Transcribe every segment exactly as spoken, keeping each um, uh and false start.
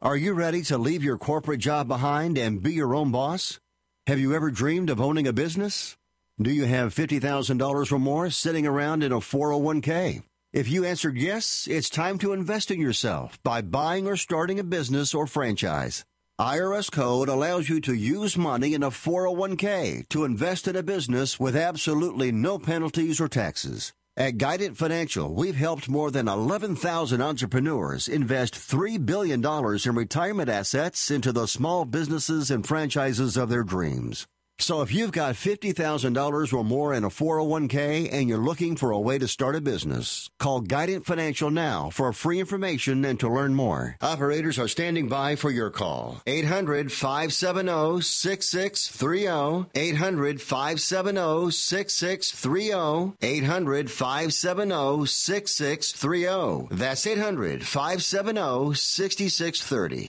Are you ready to leave your corporate job behind and be your own boss? Have you ever dreamed of owning a business? Do you have fifty thousand dollars or more sitting around in a four oh one k? If you answered yes, it's time to invest in yourself by buying or starting a business or franchise. I R S Code allows you to use money in a four oh one k to invest in a business with absolutely no penalties or taxes. At Guidant Financial, we've helped more than eleven thousand entrepreneurs invest three billion dollars in retirement assets into the small businesses and franchises of their dreams. So if you've got fifty thousand dollars or more in a four oh one k and you're looking for a way to start a business, call Guidant Financial now for free information and to learn more. Operators are standing by for your call. eight hundred, five seven zero, six six three zero. eight hundred, five seven zero, six six three zero. eight hundred, five seven zero, six six three zero. That's eight hundred, five seven zero, six six three zero.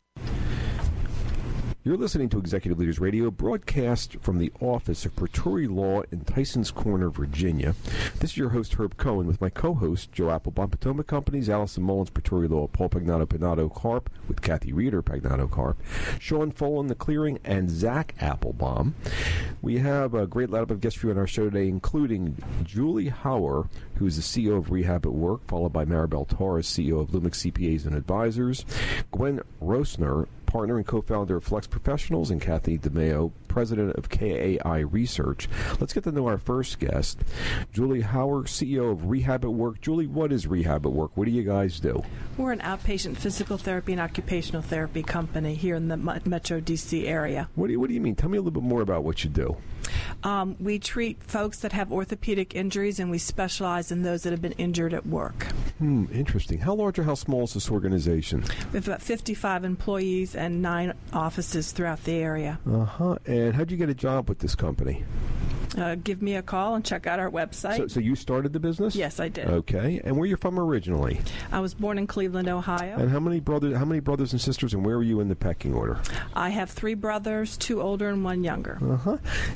You're listening to Executive Leaders Radio, broadcast from the office of Praetori Law in Tysons Corner, Virginia. This is your host, Herb Cohen, with my co-host, Joe Applebaum, Potomac Companies, Allison Mullins, Praetori Law, Paul Pagnato, Pagnato Carp, with Kathy Reeder, Pagnato Carp, Sean Folan, The Clearing, and Zach Applebaum. We have a great lineup of guests for you on our show today, including Julie Hauer, who is the C E O of Rehab at Work, followed by Maribel Torres, C E O of Lumix C P As and Advisors, Gwen Rosner, partner and co-founder of Flex Professionals, and Kathy DeMeo, president of K A I Research. Let's get to know our first guest, Julie Hauer, C E O of Rehab at Work. Julie, what is Rehab at Work? What do you guys do? We're an outpatient physical therapy and occupational therapy company here in the Metro D C area. What do you, what do you mean? Tell me a little bit more about what you do. Um, we treat folks that have orthopedic injuries, and we specialize in those that have been injured at work. Hmm, interesting. How large or how small is this organization? We have about fifty-five employees and nine offices throughout the area. Uh-huh. And how'd you get a job with this company? Uh, give me a call and check out our website. So, so you started the business? Yes, I did. Okay. And where are you from originally? I was born in Cleveland, Ohio. And how many brothers? How many brothers and sisters? And where were you in the pecking order? I have three brothers, two older and one younger. Uh huh.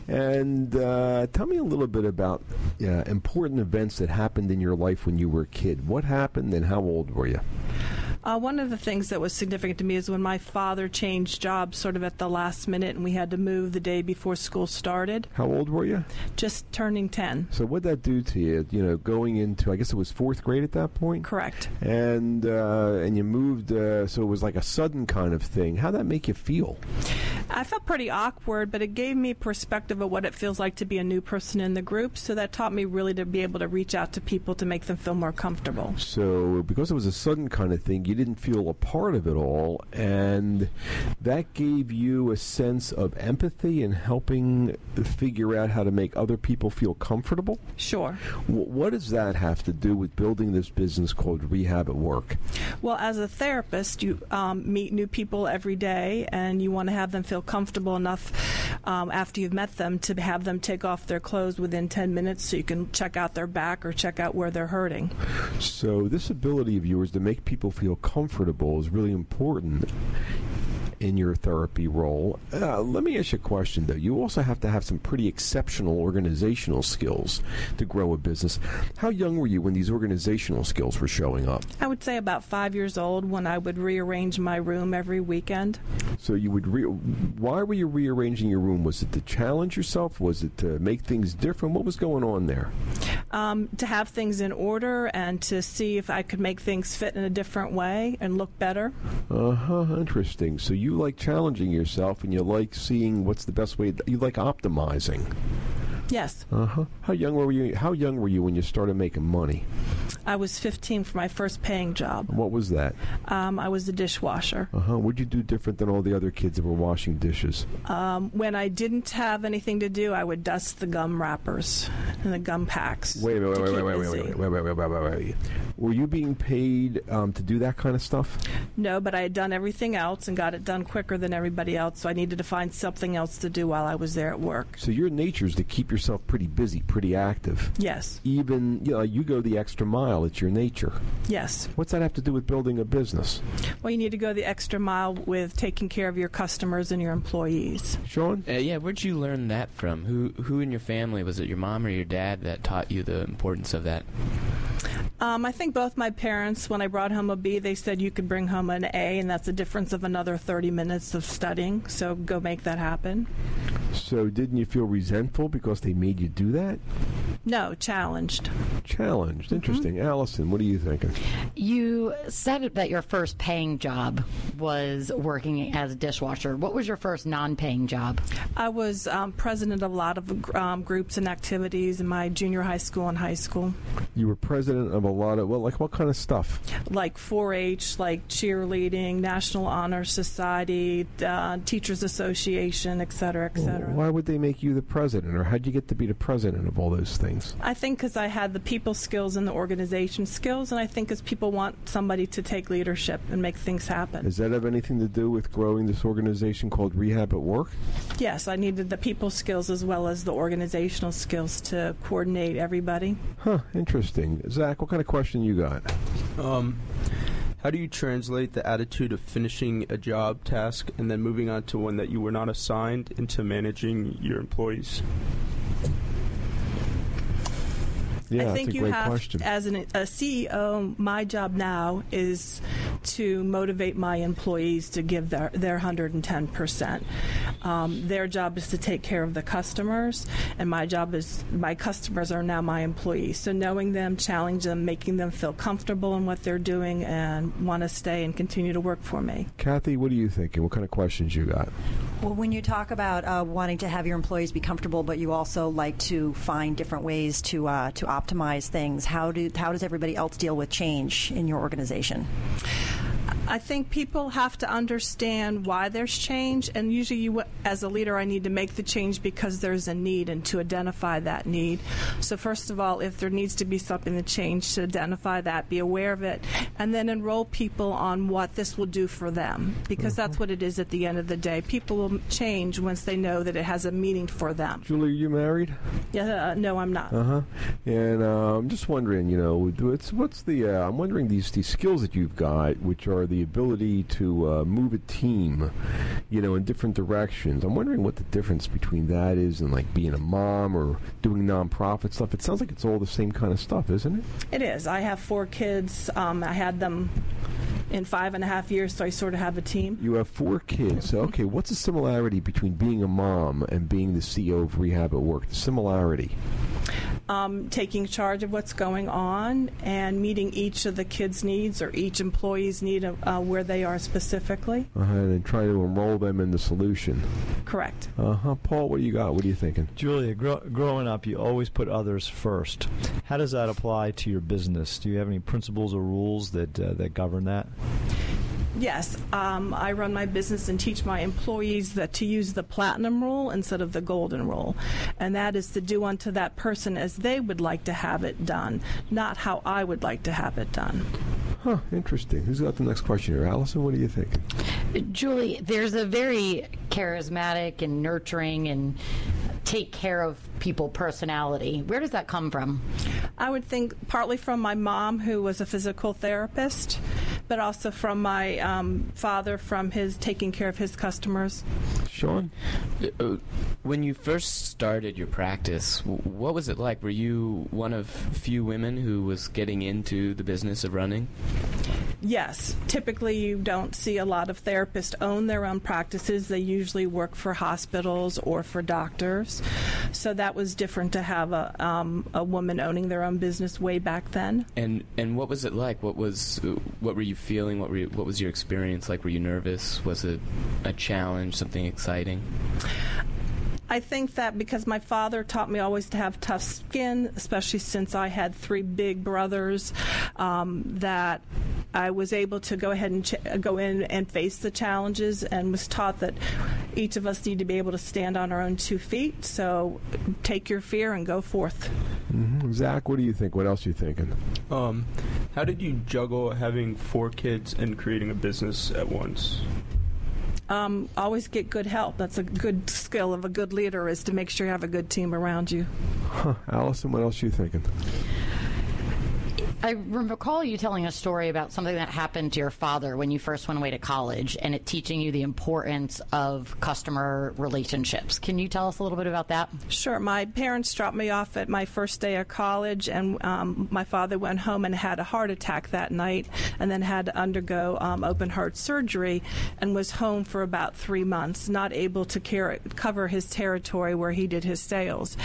And uh, tell me a little bit about uh, important events that happened in your life when you were a kid. What happened, and how old were you? Uh, one of the things that was significant to me is when my father changed jobs sort of at the last minute, and we had to move the day before school started. How old were you? Just turning ten. So what'd that do to you, you know, going into, I guess it was fourth grade at that point? Correct. And uh, and you moved, uh, so it was like a sudden kind of thing. How'd that make you feel? I felt pretty awkward, but it gave me perspective of what it feels like to be a new person in the group, so that taught me really to be able to reach out to people to make them feel more comfortable. So because it was a sudden kind of thing, you didn't feel a part of it all, and that gave you a sense of empathy and helping figure out how to make other people feel comfortable? Sure. W- what does that have to do with building this business called Rehab at Work? Well, as a therapist, you um, meet new people every day, and you want to have them feel comfortable enough um, after you've met them to have them take off their clothes within ten minutes so you can check out their back or check out where they're hurting. So this ability of yours to make people feel comfortable is really important in your therapy role. Uh, let me ask you a question, though. You also have to have some pretty exceptional organizational skills to grow a business. How young were you when these organizational skills were showing up? I would say about five years old, when I would rearrange my room every weekend. So you would re- why were you rearranging your room? Was it to challenge yourself? Was it to make things different? What was going on there? Um, to have things in order and to see if I could make things fit in a different way and look better. Uh-huh, interesting. So you like challenging yourself, and you like seeing what's the best way. You like optimizing. Yes. Uh-huh. How young were you? How young were you when you started making money? I was fifteen for my first paying job. What was that? Um, I was the dishwasher. Uh-huh. What'd you do different than all the other kids that were washing dishes? Um, when I didn't have anything to do, I would dust the gum wrappers and the gum packs. Wait, wait, wait, wait, wait, wait, wait, wait, wait, wait, wait, wait, wait. Were you being paid um, to do that kind of stuff? No, but I had done everything else and got it done quicker than everybody else, so I needed to find something else to do while I was there at work. So your nature is to keep yourself pretty busy, pretty active. Yes. Even, you know, you go the extra mile. It's your nature. Yes. What's that have to do with building a business? Well, you need to go the extra mile with taking care of your customers and your employees. Sean? Uh, yeah, where'd you learn that from? Who who in your family, was it your mom or your dad that taught you the importance of that? Um, I think both my parents, when I brought home a B, they said you could bring home an A, and that's a difference of another thirty minutes of studying. So go make that happen. So didn't you feel resentful because they made you do that? No, challenged. Challenged. Interesting. Mm-hmm. Allison, what are you thinking? You said that your first paying job was working as a dishwasher. What was your first non-paying job? I was um, president of a lot of um, groups and activities in my junior high school and high school. You were president of a lot of, well, like what kind of stuff? Like four H, like cheerleading, National Honor Society, uh, Teachers Association, et cetera, et cetera. Why would they make you the president, or how'd you get to be the president of all those things? I think because I had the people skills and the organization skills, and I think because people want somebody to take leadership and make things happen. Does that have anything to do with growing this organization called Rehab at Work? Yes, I needed the people skills as well as the organizational skills to coordinate everybody. Huh, interesting. Zach, what kind of question you got? Um... How do you translate the attitude of finishing a job task and then moving on to one that you were not assigned into managing your employees? Yeah, I think that's a you great have, question. as an, a C E O, my job now is to motivate my employees to give their, their one hundred ten percent. Um, their job is to take care of the customers, and my job is, my customers are now my employees. So knowing them, challenging them, making them feel comfortable in what they're doing and want to stay and continue to work for me. Kathy, what are you thinking? What kind of questions you got? Well, when you talk about uh, wanting to have your employees be comfortable, but you also like to find different ways to uh, to optimize things, how do how does everybody else deal with change in your organization? I think people have to understand why there's change, and usually you, as a leader, I need to make the change because there's a need and to identify that need. So first of all, if there needs to be something to change, to identify that, be aware of it, and then enroll people on what this will do for them, because mm-hmm. that's what it is at the end of the day. People will change once they know that it has a meaning for them. Julie, are you married? Yeah, uh, no, I'm not. Uh-huh. And uh, I'm just wondering, you know, what's, what's the, uh, I'm wondering these, these skills that you've got, which are the ability to uh, move a team, you know, in different directions. I'm wondering what the difference between that is and like being a mom or doing nonprofit stuff. It sounds like it's all the same kind of stuff, isn't it? It is. I have four kids. Um, I had them in five and a half years, so I sort of have a team. You have four kids. So, okay, what's the similarity between being a mom and being the C E O of Rehab at Work? The similarity? Um, taking charge of what's going on and meeting each of the kids' needs or each employee's need of, uh, where they are specifically. Uh-huh, and trying to enroll them in the solution. Correct. Uh-huh. Paul, what do you got? What are you thinking? Julia, gro- growing up, you always put others first. How does that apply to your business? Do you have any principles or rules that uh, that govern that? Yes, um, I run my business and teach my employees that to use the platinum rule instead of the golden rule, and that is to do unto that person as they would like to have it done, not how I would like to have it done. Huh, interesting. Who's got the next question here? Allison, what are you thinking? Julie, there's a very charismatic and nurturing and take care of people personality. Where does that come from? I would think partly from my mom, who was a physical therapist, but also from my um, father, from his taking care of his customers. Sean? Uh, when you first started your practice, what was it like? Were you one of few women who was getting into the business of running? Yes. Typically, you don't see a lot of therapists own their own practices. They usually work for hospitals or for doctors. So that was different to have a um, a woman owning their own business way back then. And and what was it like? What was what were you feeling? What were you, what was your experience like? Were you nervous? Was it a challenge? Something exciting? I think that because my father taught me always to have tough skin, especially since I had three big brothers, um, that I was able to go ahead and ch- go in and face the challenges, and was taught that each of us need to be able to stand on our own two feet. So take your fear and go forth. Mm-hmm. Zach, what do you think? What else are you thinking? Um, how did you juggle having four kids and creating a business at once? Um, always get good help. That's a good skill of a good leader, is to make sure you have a good team around you. Huh. Allison, what else are you thinking? I recall you telling a story about something that happened to your father when you first went away to college, and it teaching you the importance of customer relationships. Can you tell us a little bit about that? Sure. My parents dropped me off at my first day of college, and um, my father went home and had a heart attack that night, and then had to undergo um, open heart surgery, and was home for about three months, not able to care, cover his territory where he did his sales.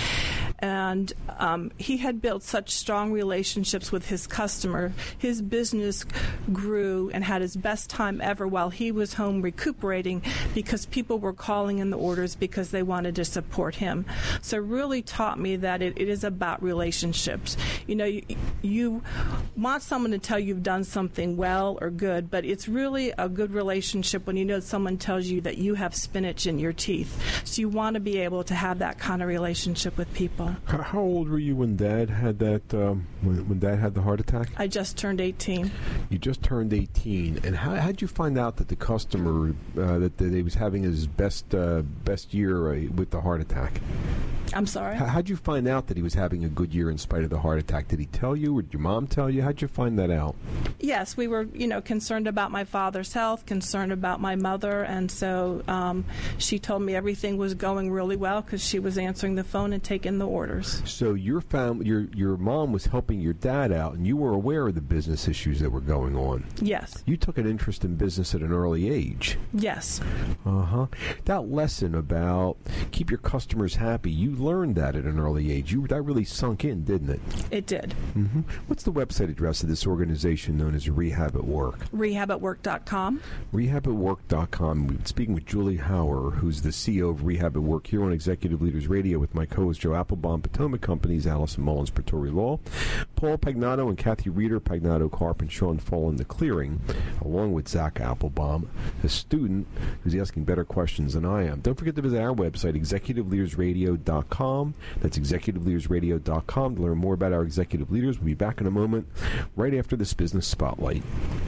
And um, he had built such strong relationships with his customer. His business grew and had his best time ever while he was home recuperating, because people were calling in the orders because they wanted to support him. So it really taught me that it, it is about relationships. You know, you, you want someone to tell you you've done something well or good, but it's really a good relationship when you know someone tells you that you have spinach in your teeth. So you want to be able to have that kind of relationship with people. How, how old were you when Dad had that? Um, when, when Dad had the heart attack? I just turned eighteen. You just turned eighteen, and how how'd you find out that the customer uh, that, that he was having his best uh, best year uh, with the heart attack? I'm sorry? How, how'd you find out that he was having a good year in spite of the heart attack? Did he tell you, or did your mom tell you? How'd you find that out? Yes, we were, you know, concerned about my father's health, concerned about my mother, and so um, she told me everything was going really well because she was answering the phone and taking the orders. So your family, your your mom was helping your dad out, and you were aware of the business issues that were going on. Yes. You took an interest in business at an early age. Yes. Uh huh. That lesson about keep your customers happy, you learned that at an early age. You that really sunk in, didn't it? It did. Mm-hmm. What's the website address of this organization known as Rehab at Work? rehab at work dot com. rehab at work dot com. We've been speaking with Julie Hauer, who's the C E O of Rehab at Work, here on Executive Leaders Radio with my co-host Joe Applebaum, Potomac Company's Allison Mullins, Pretori Law, Paul Pagnato and Kathy Reeder, Pagnato Carp, and Sean Fall in the Clearing, along with Zach Applebaum, a student who's asking better questions than I am. Don't forget to visit our website, executive leaders radio dot com. That's executive leaders radio dot com to learn more about our executive leaders. We'll be back in a moment, right after this business spotlight.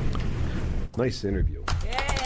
Nice interview. Yay.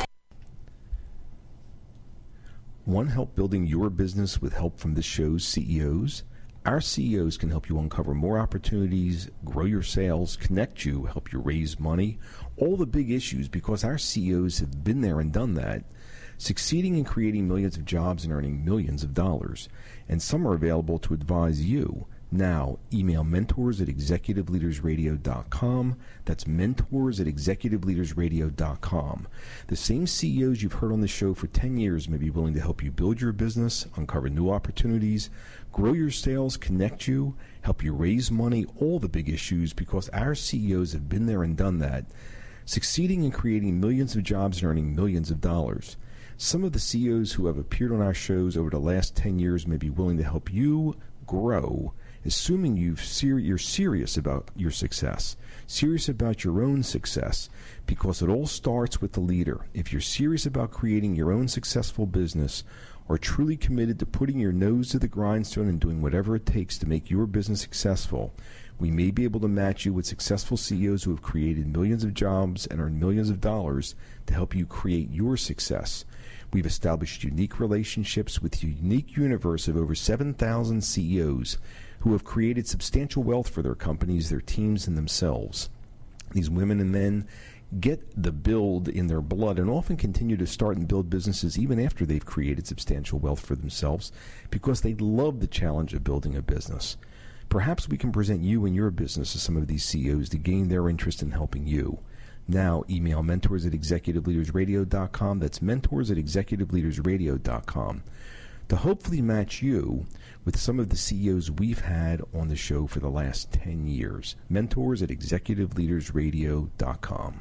Want help building your business with help from this show's C E Os? Our C E Os can help you uncover more opportunities, grow your sales, connect you, help you raise money, all the big issues, because our C E Os have been there and done that, succeeding in creating millions of jobs and earning millions of dollars. And some are available to advise you. Now, email mentors at executive leaders radio dot com. That's mentors at executive leaders radio dot com. The same C E Os you've heard on the show for ten years may be willing to help you build your business, uncover new opportunities, grow your sales, connect you, help you raise money, all the big issues, because our C E Os have been there and done that, succeeding in creating millions of jobs and earning millions of dollars. Some of the C E Os who have appeared on our shows over the last ten years may be willing to help you grow, assuming you've ser- you're serious about your success, serious about your own success, because it all starts with the leader. If you're serious about creating your own successful business, or truly committed to putting your nose to the grindstone and doing whatever it takes to make your business successful, we may be able to match you with successful C E Os who have created millions of jobs and earned millions of dollars to help you create your success. We've established unique relationships with a unique universe of over seven thousand C E Os who have created substantial wealth for their companies, their teams, and themselves. These women and men get the build in their blood and often continue to start and build businesses even after they've created substantial wealth for themselves because they love the challenge of building a business. Perhaps we can present you and your business to some of these C E Os to gain their interest in helping you. Now, email mentors at executive leaders radio dot com. That's mentors at executive leaders radio dot com. To hopefully match you with some of the C E Os we've had on the show for the last ten years. Mentors at executive leaders radio dot com.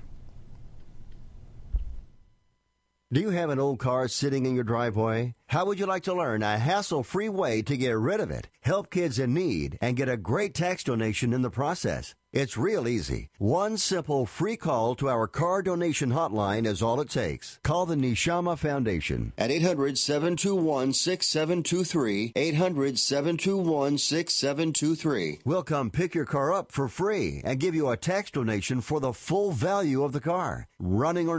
Do you have an old car sitting in your driveway? How would you like to learn a hassle-free way to get rid of it, help kids in need, and get a great tax donation in the process? It's real easy. One simple free call to our car donation hotline is all it takes. Call the Neshama Foundation at eight hundred, seven two one, six seven two three, eight hundred, seven two one, six seven two three. We'll come pick your car up for free and give you a tax donation for the full value of the car, running or not.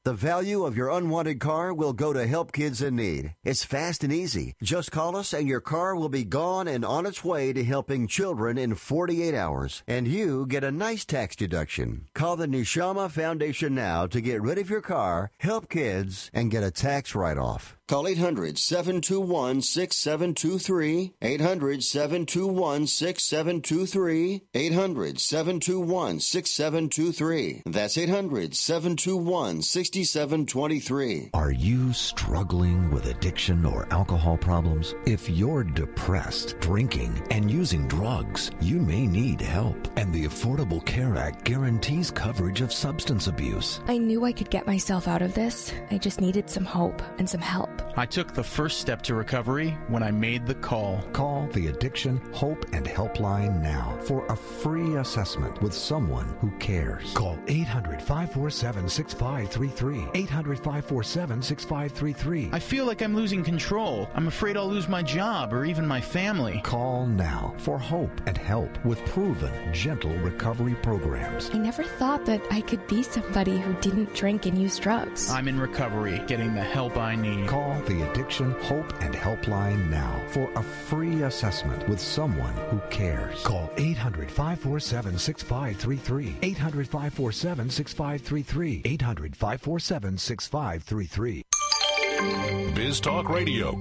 The value of your unwanted car will go to Help Kids in Need. It's fast and easy. Just call us and your car will be gone and on its way to helping children in forty-eight hours. And you get a nice tax deduction. Call the Neshama Foundation now to get rid of your car, help kids, and get a tax write-off. Call eight hundred, seven two one, six seven two three, eight hundred, seven two one, six seven two three, eight hundred, seven two one, six seven two three. That's eight hundred, seven two one, six seven two three. Are you struggling with addiction or alcohol problems? If you're depressed, drinking, and using drugs, you may need help. And the Affordable Care Act guarantees coverage of substance abuse. I knew I could get myself out of this. I just needed some hope and some help. I took the first step to recovery when I made the call. Call the Addiction, Hope, and Helpline now for a free assessment with someone who cares. Call eight hundred, five four seven, six five three three. eight hundred, five four seven, six five three three. I feel like I'm losing control. I'm afraid I'll lose my job or even my family. Call now for hope and help with proven, gentle recovery programs. I never thought that I could be somebody who didn't drink and use drugs. I'm in recovery, getting the help I need. Call the Addiction, Hope, and Helpline now for a free assessment with someone who cares. Call eight hundred, five four seven, six five three three. eight hundred, five four seven, six five three three. eight hundred, five four seven, six five three three. Biz Talk Radio.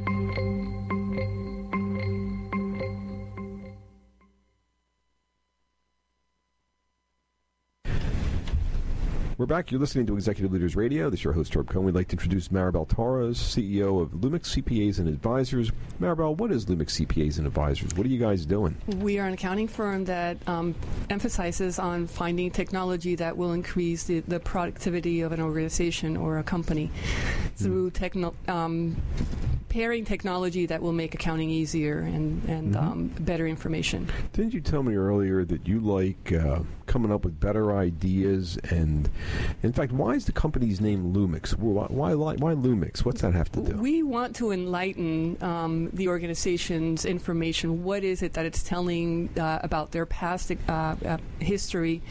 We're back. You're listening to Executive Leaders Radio. This is your host, Herb Cohen. We'd like to introduce Maribel Torres, C E O of Lumix C P As and Advisors. Maribel, what is Lumix C P As and Advisors? What are you guys doing? We are an accounting firm that um, emphasizes on finding technology that will increase the, the productivity of an organization or a company through techno- um, pairing technology that will make accounting easier and, and mm-hmm. um, better information. Didn't you tell me earlier that you like uh, coming up with better ideas? And in fact, why is the company's name Lumix? Why, why, why Lumix? What's that have to do? We want to enlighten um, the organization's information. What is it that it's telling uh, about their past uh, uh, history?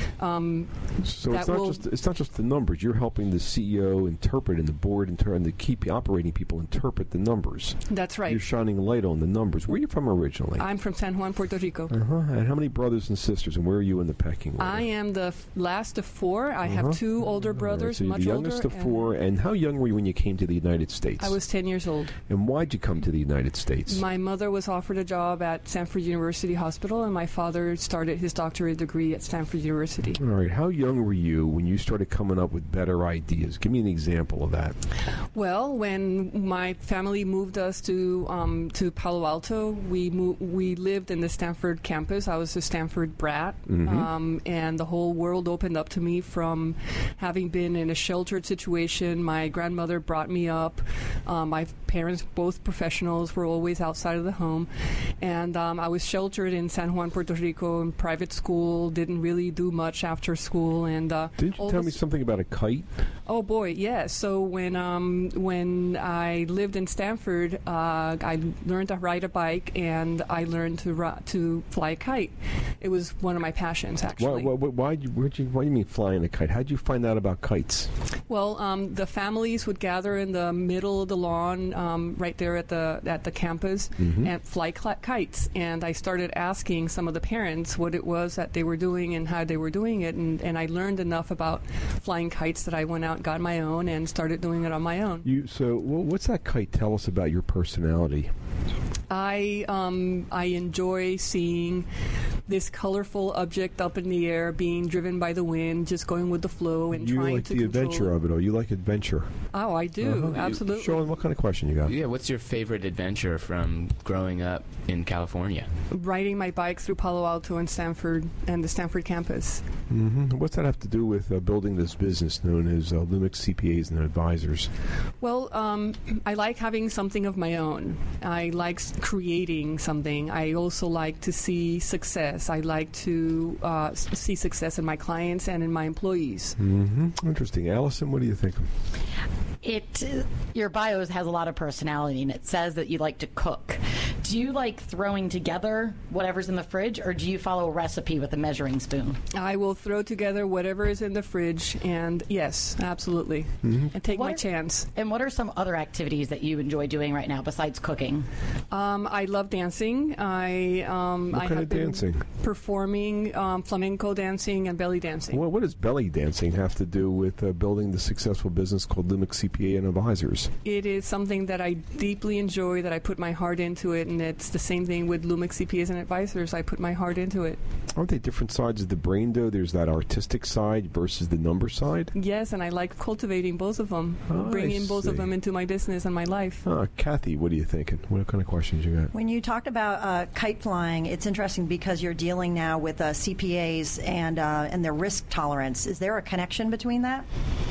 Um, so it's not will, just it's not just the numbers. You're helping the C E O interpret and the board inter- and the key operating people interpret the numbers. That's right. You're shining a light on the numbers. Where are you from originally? I'm from San Juan, Puerto Rico. Uh-huh. And how many brothers and sisters, and where are you in the pecking order? I am the f- last of four. I uh-huh. have two older brothers, right, so much you're the youngest older. of four. And, and how young were you when you came to the United States? I was ten years old. And why'd you come to the United States? My mother was offered a job at Stanford University Hospital, and my father started his doctorate degree at Stanford University. All right. How young were you when you started coming up with better ideas? Give me an example of that. Well, when my family moved us to um, to Palo Alto, we mo- we lived in the Stanford campus. I was a Stanford brat, mm-hmm. um, and the whole world opened up to me from having been in a sheltered situation. My grandmother brought me up. Um, my parents, both professionals, were always outside of the home, and um, I was sheltered in San Juan, Puerto Rico, in private school. Didn't really do much after school, and uh, didn't you tell me something about a kite? Oh boy, yes. So when um, when I lived in Stanford, uh, I learned to ride a bike and I learned to ri- to fly a kite. It was one of my passions, actually. Why? Why? Why, you, where'd you, why do you mean flying a kite? How'd you find out about kites? Well, um, the families would gather in the middle of the lawn, um, right there at the at the campus, mm-hmm. and fly cl- kites. And I started asking some of the parents what it was that they were doing and how they were doing it, and, and I learned enough about flying kites that I went out and got my own and started doing it on my own. You so well, what's that kite tell us about your personality? I um, I enjoy seeing this colorful object up in the air, being driven by the wind, just going with the flow and you trying like to the control adventure it. of it all. You like adventure. Oh, I do, uh-huh. absolutely. Sean, what kind of question you got? Yeah, what's your favorite adventure from growing up in California? Riding my bike through Palo Alto and Stanford and the Stanford campus. Mm-hmm. What's that have to do with uh, building this business known as uh, Lumix C P As and Advisors? Well, um, I like having something of my own. I like creating something. I also like to see success. I like to uh, see success in my clients and in my employees. Mm-hmm. Interesting. Allison, what do you think? It, your bio has a lot of personality, and it says that you like to cook. Do you like throwing together whatever's in the fridge, or do you follow a recipe with a measuring spoon? I will throw together whatever is in the fridge, and yes, absolutely, mm-hmm. and take what my are, chance. And what are some other activities that you enjoy doing right now besides cooking? Um, I love dancing. I um, what I kind have of been dancing? Performing um, flamenco dancing and belly dancing. Well, what does belly dancing have to do with uh, building the successful business called Lumix C P A and Advisors? It is something that I deeply enjoy, that I put my heart into it, and it's the same thing with Lumix C P As and Advisors. I put my heart into it. Aren't they different sides of the brain, though? There's that artistic side versus the number side? Yes, and I like cultivating both of them, oh, bringing I both see. of them into my business and my life. Uh, Kathy, what are you thinking? What kind of questions you got? When you talked about uh, kite flying, it's interesting because you're dealing now with uh, C P As and uh, and their risk tolerance. Is there a connection between that?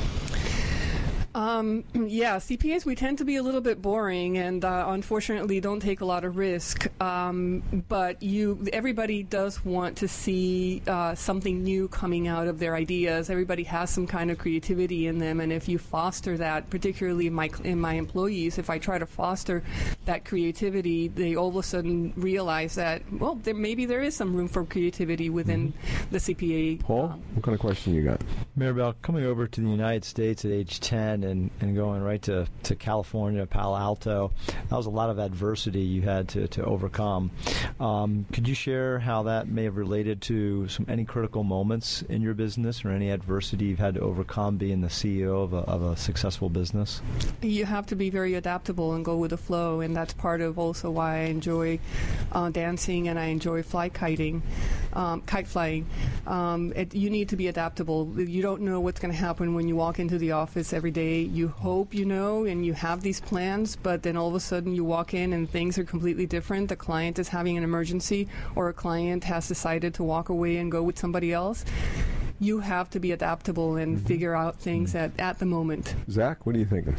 Um, yeah, C P As, we tend to be a little bit boring and uh, unfortunately don't take a lot of risk. Um, but you, everybody does want to see uh, something new coming out of their ideas. Everybody has some kind of creativity in them, and if you foster that, particularly in my in my employees, if I try to foster that creativity, they all of a sudden realize that, well, there, maybe there is some room for creativity within mm-hmm. the C P A. Paul, um, what kind of question you got? Maribel, coming over to the United States at age ten and, and going right to, to California, Palo Alto, that was a lot of adversity you had to, to overcome. Um, could you share how that may have related to some any critical moments in your business or any adversity you've had to overcome being the C E O of a, of a successful business? You have to be very adaptable and go with the flow, and that's part of also why I enjoy uh, dancing and I enjoy fly kiting, um, kite flying. Um, it, you need to be adaptable. You don't know what's going to happen when you walk into the office every day. You hope you know and you have these plans, but then all of a sudden you walk in and things are completely different. The client is having an emergency, or a client has decided to walk away and go with somebody else. You have to be adaptable and mm-hmm. figure out things at, at the moment. Zach, what are you thinking?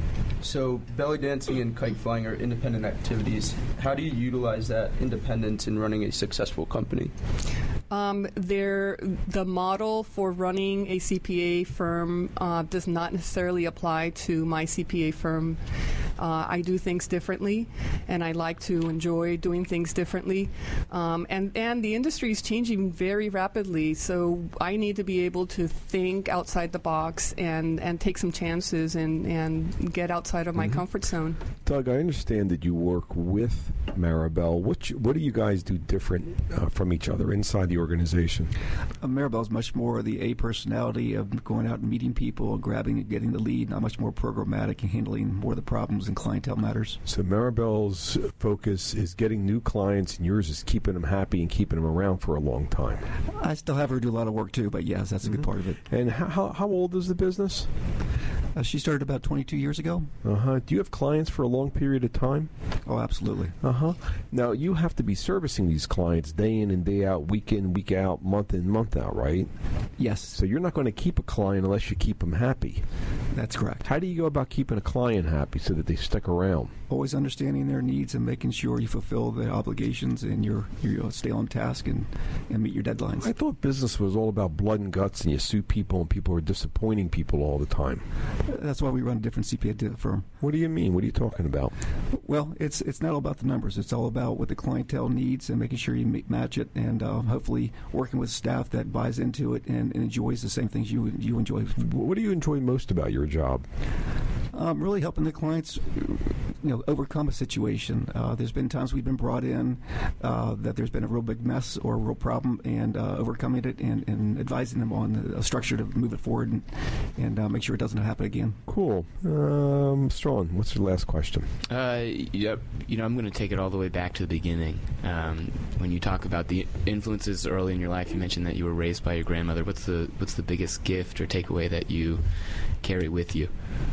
So belly dancing and kite flying are independent activities. How do you utilize that independence in running a successful company? Um, there, the model for running a C P A firm uh, does not necessarily apply to my C P A firm. Uh, I do things differently, and I like to enjoy doing things differently. Um, and, and the industry is changing very rapidly, so I need to be able to think outside the box and, and take some chances and, and get outside of my mm-hmm. comfort zone. Doug, I understand that you work with Maribel. What, you, what do you guys do different uh, from each other inside the organization? Uh, Maribel is much more the A personality of going out and meeting people, grabbing and getting the lead, not much more programmatic and handling more of the problems and clientele matters. So Maribel's focus is getting new clients, and yours is keeping them happy and keeping them around for a long time. I still have her do a lot of work too, but yes, that's a mm-hmm. good part of it. And how, how old is the business? Uh, she started about twenty-two years ago. Uh-huh. Do you have clients for a long period of time? Oh, absolutely. Uh-huh. Now, you have to be servicing these clients day in and day out, week in, week out, month in, month out, right? Yes. So you're not going to keep a client unless you keep them happy. That's correct. How do you go about keeping a client happy so that they stick around? Always understanding their needs and making sure you fulfill the obligations and you're, you uh, stay on task and, and meet your deadlines. I thought business was all about blood and guts, and you sue people and people are disappointing people all the time. That's why we run a different C P A firm. What do you mean? What are you talking about? Well, it's it's not all about the numbers. It's all about what the clientele needs and making sure you match it, and uh, hopefully working with staff that buys into it and, and enjoys the same things you you enjoy. What do you enjoy most about your job? Um, really helping the clients, you know, overcome a situation. Uh, there's been times we've been brought in uh, that there's been a real big mess or a real problem, and uh, overcoming it and, and advising them on a structure to move it forward and, and uh, make sure it doesn't happen again. Cool. Um, Strawn, what's your last question? Uh, yep. You know, I'm going to take it all the way back to the beginning. Um, when you talk about the influences early in your life, you mentioned that you were raised by your grandmother. What's the what's the biggest gift or takeaway that you carry with you?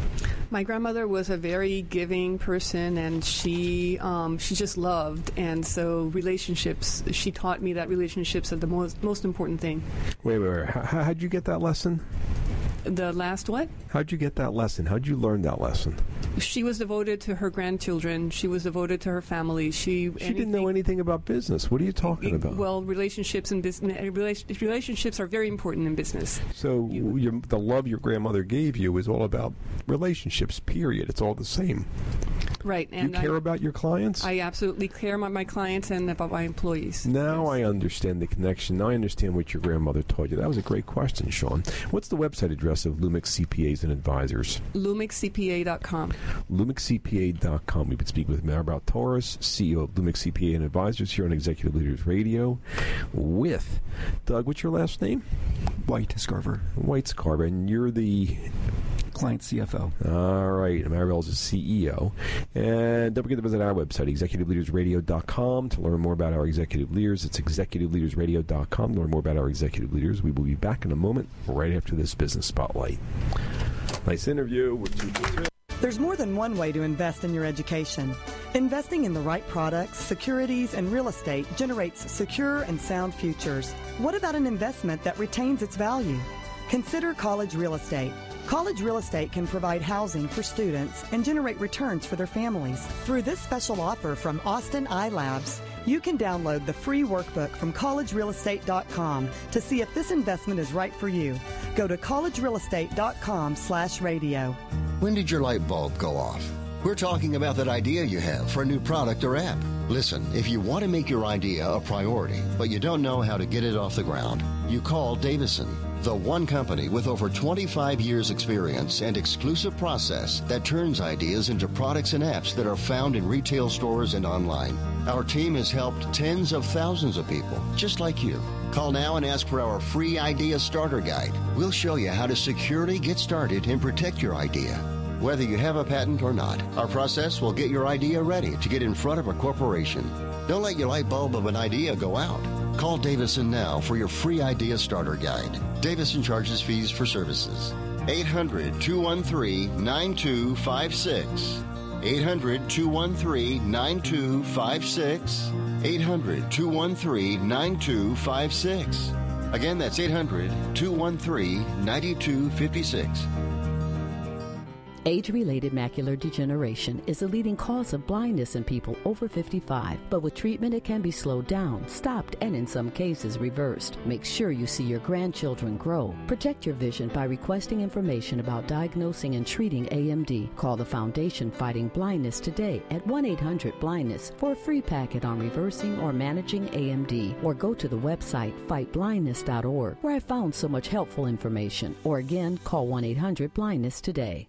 My grandmother was a very giving person, and she um, she just loved, and so relationships. She taught me that relationships are the most most important thing. Wait, wait, wait. How, how'd you get that lesson? The last what? How'd you get that lesson? How'd you learn that lesson? She was devoted to her grandchildren. She was devoted to her family. She She didn't know anything about business. What are you talking about? Well, relationships and business relationships are very important in business. So your, the love your grandmother gave you is all about relationships, period. It's all the same. Right. Do you care I, about your clients? I absolutely care about my clients and about my employees. Now I understand the connection. Now I understand what your grandmother taught you. That was a great question, Sean. What's the website address of Lumix C P As and Advisors? Lumix C P A dot com. Lumix C P A dot com. We've been speaking with Maribel Torres, C E O of Lumix C P A and Advisors here on Executive Leaders Radio with Doug, what's your last name? White Scarver. White Scarver. And you're the client C F O. All right. Maribel's the C E O. And don't forget to visit our website, executive leaders radio dot com, to learn more about our executive leaders. It's executive leaders radio dot com to learn more about our executive leaders. We will be back in a moment right after this business spotlight. Nice interview with two. There's more than one way to invest in your education. Investing in the right products, securities, and real estate generates secure and sound futures. What about an investment that retains its value? Consider college real estate. College real estate can provide housing for students and generate returns for their families. Through this special offer from Austin iLabs, you can download the free workbook from college real estate dot com to see if this investment is right for you. Go to college real estate dot com slash radio. When did your light bulb go off? We're talking about that idea you have for a new product or app. Listen, if you want to make your idea a priority, but you don't know how to get it off the ground, you call Davison, the one company with over twenty-five years experience and exclusive process that turns ideas into products and apps that are found in retail stores and online. Our team has helped tens of thousands of people, just like you. Call now and ask for our free idea starter guide. We'll show you how to securely get started and protect your idea. Whether you have a patent or not, our process will get your idea ready to get in front of a corporation. Don't let your light bulb of an idea go out. Call Davison now for your free idea starter guide. Davison charges fees for services. eight hundred, two one three, nine two five six. eight hundred, two one three, nine two five six. eight hundred, two one three, nine two five six. Again, that's eight hundred, two one three, nine two five six. Age-related macular degeneration is a leading cause of blindness in people over fifty-five, but with treatment it can be slowed down, stopped, and in some cases reversed. Make sure you see your grandchildren grow. Protect your vision by requesting information about diagnosing and treating A M D. Call the Foundation Fighting Blindness today at one eight hundred blindness for a free packet on reversing or managing A M D, or go to the website fight blindness dot org, where I found so much helpful information. Or again, call one eight hundred blindness today.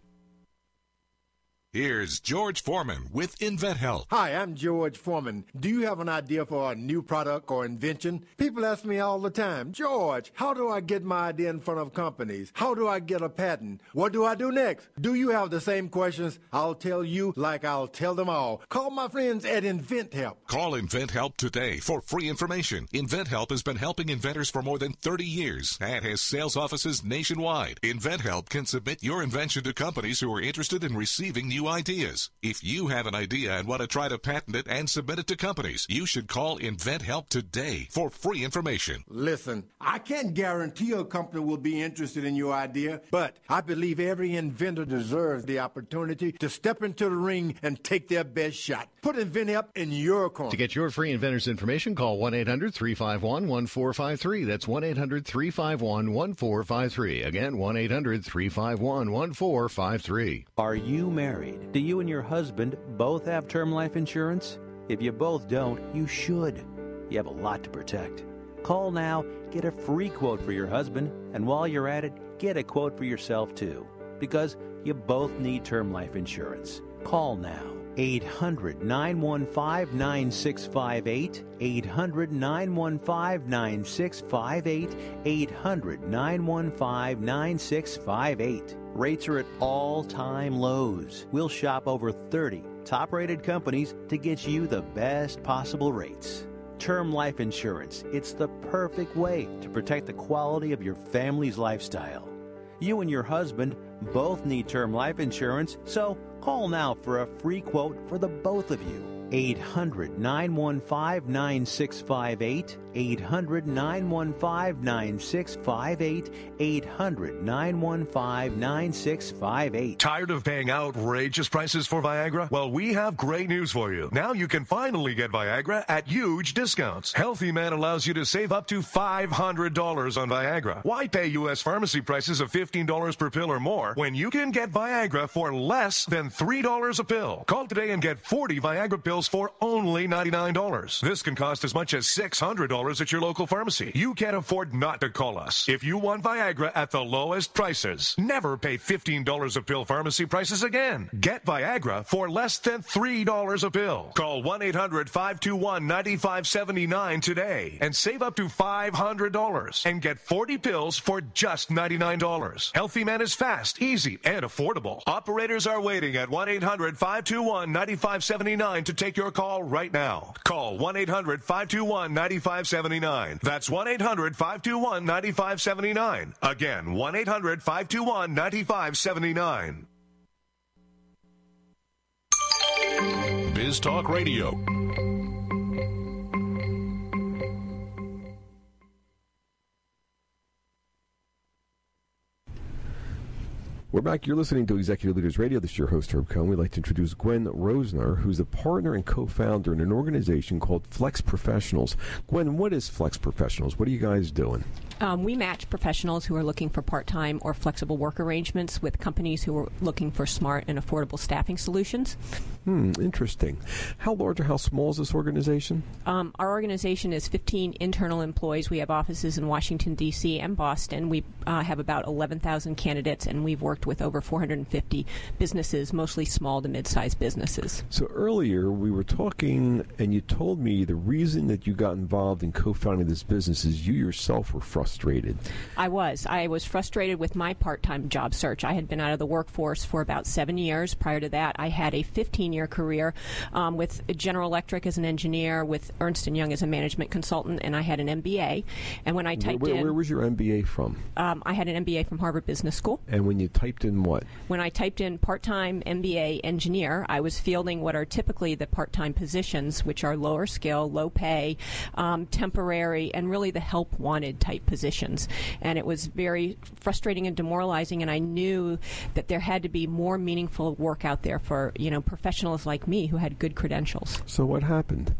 Here's George Foreman with InventHelp. Hi, I'm George Foreman. Do you have an idea for a new product or invention? People ask me all the time, George, how do I get my idea in front of companies? How do I get a patent? What do I do next? Do you have the same questions? I'll tell you like I'll tell them all. Call my friends at InventHelp. Call InventHelp today for free information. InventHelp has been helping inventors for more than thirty years and has sales offices nationwide. InventHelp can submit your invention to companies who are interested in receiving new ideas. If you have an idea and want to try to patent it and submit it to companies, you should call InventHelp today for free information. Listen, I can't guarantee a company will be interested in your idea, but I believe every inventor deserves the opportunity to step into the ring and take their best shot. Put InventHelp in your corner. To get your free inventor's information, call one eight hundred, three five one, one four five three. That's one eight hundred, three five one, one four five three. Again, one eight hundred, three five one, one four five three. Are you married? Do you and your husband both have term life insurance? If you both don't, you should. You have a lot to protect. Call now, get a free quote for your husband, and while you're at it, get a quote for yourself too. Because you both need term life insurance. Call now. eight hundred, nine one five, nine six five eight. eight hundred, nine one five, nine six five eight. eight hundred, nine one five, nine six five eight. Rates are at all-time lows. We'll shop over thirty top-rated companies to get you the best possible rates. Term life insurance. It's the perfect way to protect the quality of your family's lifestyle. You and your husband both need term life insurance, so call now for a free quote for the both of you. eight hundred, nine one five, nine six five eight. eight hundred, nine one five, nine six five eight. eight hundred, nine one five, nine six five eight. Tired of paying outrageous prices for Viagra? Well, we have great news for you. Now you can finally get Viagra at huge discounts. Healthy Man allows you to save up to five hundred dollars on Viagra. Why pay U S pharmacy prices of fifteen dollars per pill or more when you can get Viagra for less than three dollars a pill? Call today and get forty Viagra pills for only ninety-nine dollars. This can cost as much as six hundred dollars at your local pharmacy. You can't afford not to call us. If you want Viagra at the lowest prices, never pay fifteen dollars a pill pharmacy prices again. Get Viagra for less than three dollars a pill. Call one eight hundred, five two one, nine five seven nine today and save up to five hundred dollars and get forty pills for just ninety-nine dollars. Healthy Man is fast, easy, and affordable. Operators are waiting at one eight hundred, five two one, nine five seven nine to take your call right now. Call one eight hundred, five two one, nine five seven nine. That's one eight hundred, five two one, nine five seven nine. Again, one eight hundred, five two one, nine five seven nine. Biz Talk Radio. We're back. You're listening to Executive Leaders Radio. This is your host, Herb Cohen. We'd like to introduce Gwen Rosner, who's a partner and co-founder in an organization called Flex Professionals. Gwen, what is Flex Professionals? What are you guys doing? Um, we match professionals who are looking for part-time or flexible work arrangements with companies who are looking for smart and affordable staffing solutions. Hmm, interesting. How large or how small is this organization? Um, our organization is fifteen internal employees. We have offices in Washington, D C and Boston. We uh, have about eleven thousand candidates, and we've worked with over four hundred fifty businesses, mostly small to mid-sized businesses. So earlier we were talking, and you told me the reason that you got involved in co-founding this business is you yourself were frustrated. I was. I was frustrated with my part-time job search. I had been out of the workforce for about seven years. Prior to that, I had a fifteen-year career um, with General Electric as an engineer, with Ernst and Young as a management consultant, and I had an M B A. And when I typed where, where, in... Where was your M B A from? Um, I had an M B A from Harvard Business School. And when you typed in what? When I typed in part-time M B A engineer, I was fielding what are typically the part-time positions, which are lower skill, low pay, um, temporary, and really the help-wanted type positions. And it was very frustrating and demoralizing, and I knew that there had to be more meaningful work out there for, you know, professionals like me who had good credentials. So what happened?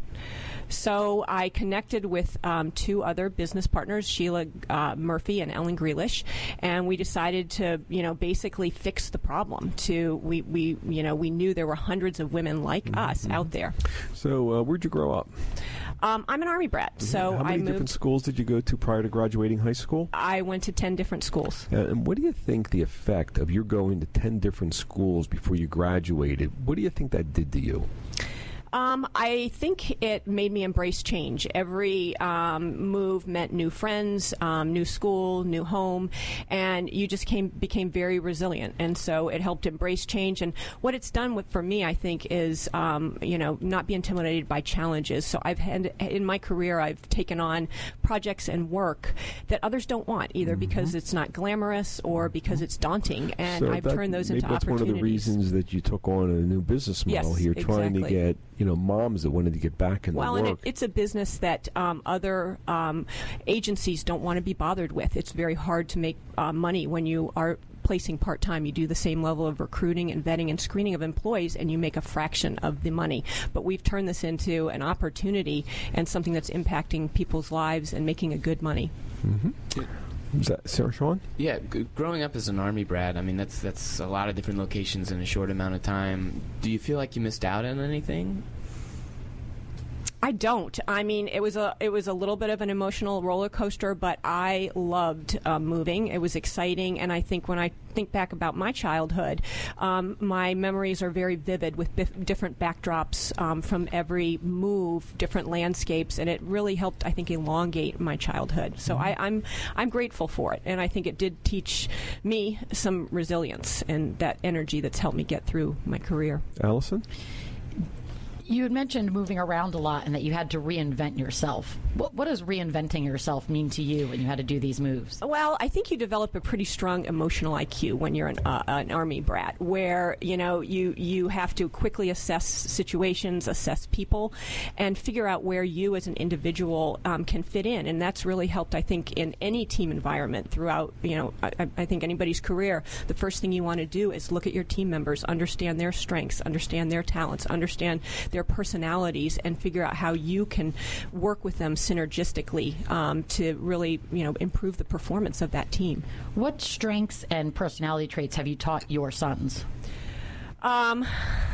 So I connected with um, two other business partners, Sheila uh, Murphy and Ellen Grealish, and we decided to, you know, basically fix the problem. To we, we you know, we knew there were hundreds of women like mm-hmm. us out there. So uh, where'd you grow up? Um, I'm an Army brat. So How many I moved, different schools did you go to prior to graduating high school? I went to ten different schools. Uh, and what do you think the effect of your going to ten different schools before you graduated, what do you think that did to you? Um, I think it made me embrace change. Every um, move meant new friends, um, new school, new home, and you just came became very resilient. And so it helped embrace change. And what it's done with, for me, I think, is um, you know, not be intimidated by challenges. So I've had in my career, I've taken on projects and work that others don't want, either mm-hmm. because it's not glamorous or because it's daunting. And so I've that, turned those into maybe that's opportunities. One of the reasons that you took on a new business model yes, here, exactly. trying to get, you know, moms that wanted to get back in well, the work. And it, it's a business that um, other um, agencies don't want to be bothered with. It's very hard to make uh, money when you are placing part-time. You do the same level of recruiting and vetting and screening of employees, and you make a fraction of the money. But we've turned this into an opportunity and something that's impacting people's lives and making a good money. Mm-hmm. Is that Sarah Sean? Yeah, g- growing up as an Army brat, I mean, that's that's a lot of different locations in a short amount of time. Do you feel like you missed out on anything? I don't. I mean, it was a it was a little bit of an emotional roller coaster, but I loved uh, moving. It was exciting, and I think when I think back about my childhood, um, my memories are very vivid with bif- different backdrops um, from every move, different landscapes, and it really helped, I think, elongate my childhood. So I, I'm I'm grateful for it, and I think it did teach me some resilience and that energy that's helped me get through my career. Allison? You had mentioned moving around a lot and that you had to reinvent yourself. What, what does reinventing yourself mean to you when you had to do these moves? Well, I think you develop a pretty strong emotional I Q when you're an, uh, an Army brat, where you know you you have to quickly assess situations, assess people, and figure out where you as an individual um, can fit in. And that's really helped, I think, in any team environment throughout. You know, I, I think anybody's career. The first thing you want to do is look at your team members, understand their strengths, understand their talents, understand their personalities, and figure out how you can work with them synergistically um, to really, you know, improve the performance of that team. What strengths and personality traits have you taught your sons? Um,